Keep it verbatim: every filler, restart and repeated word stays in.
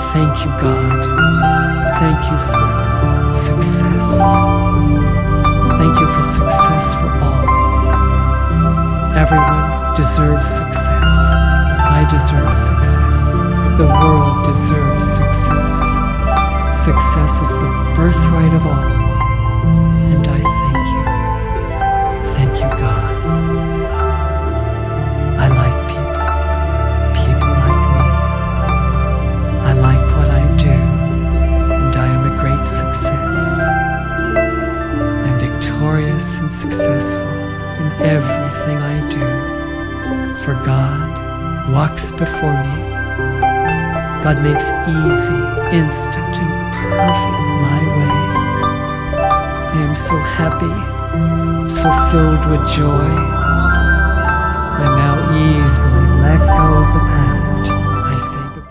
Thank you, God. Thank you for success. Thank you for success for all. Everyone deserves success. I deserve success. The world deserves success. Success is the birthright of all. And I thank you. Thank you, God. I like people. People like me. I like what I do, and I am a great success. I'm victorious and successful in everything I do, for God walks before me. God makes easy, instant, and perfect my way. I am so happy, so filled with joy. I now easily let go of the past